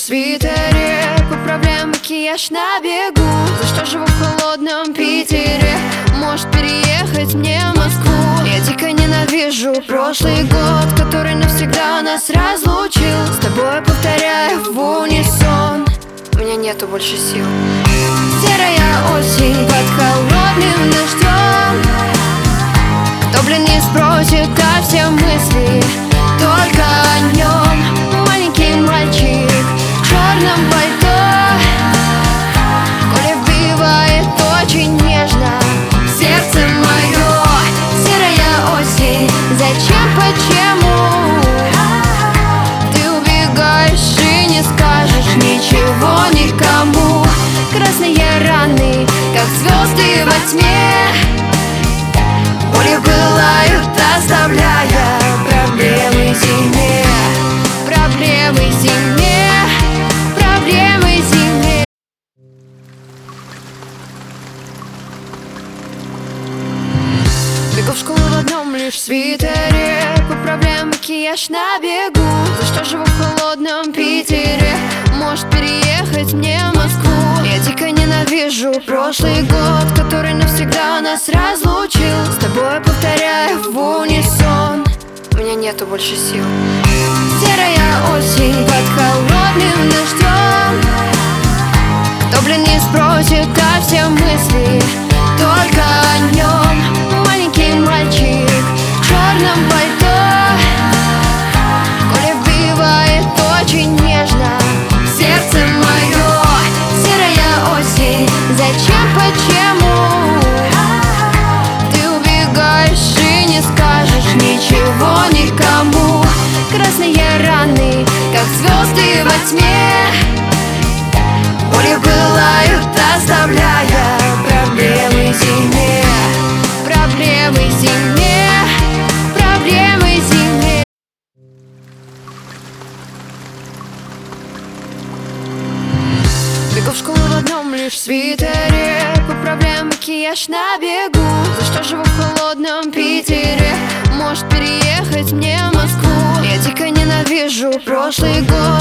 свитере, поправляю макияж на бегу. За что живу в холодном Питере? Может переехать мне в Москву? Я дико ненавижу прошлый год, который навсегда нас разлучил. С тобой повторяю в унисон, у меня нету больше сил. Серая осень под холодным дождем. Кто, блин, не спросит, а все мысли только о нем. Маленький мальчик в черном пальто, Коля вбивает очень нежно в сердце мое. Серая осень, зачем, почему ты убегаешь и не скажешь ничего никому? Красные раны, как звезды во тьме, болью пылают, оставляя проблемы зиме. Проблемы зиме, проблемы зиме. Бегу в школу в одном лишь свитере, поправляю макияж на бегу. За что живу в холодном Питере? Может переехать мне в Москву? Я дико ненавижу прошлый год, который навсегда нас разлучил. С тобой повторяю в унисон, у меня нету больше сил. Серая осень под холодным дождем. Кто, блин, не спросит, а все мысли только о нем. Маленький мальчик в черном пальто, Коля вбивает очень нежно в сердце мое. Серая осень, зачем, почему ты убегаешь и не скажешь ничего никому? Красные раны, как звезды во тьме, болью пылают, оставляя проблемы зиме. Проблемы зиме, проблемы зиме. Бегу в школу в одном лишь свитере, поправляю макияж на бегу. За что живу в холодном Питере? Может переехать мне в Москву? Я дико ненавижу прошлый год.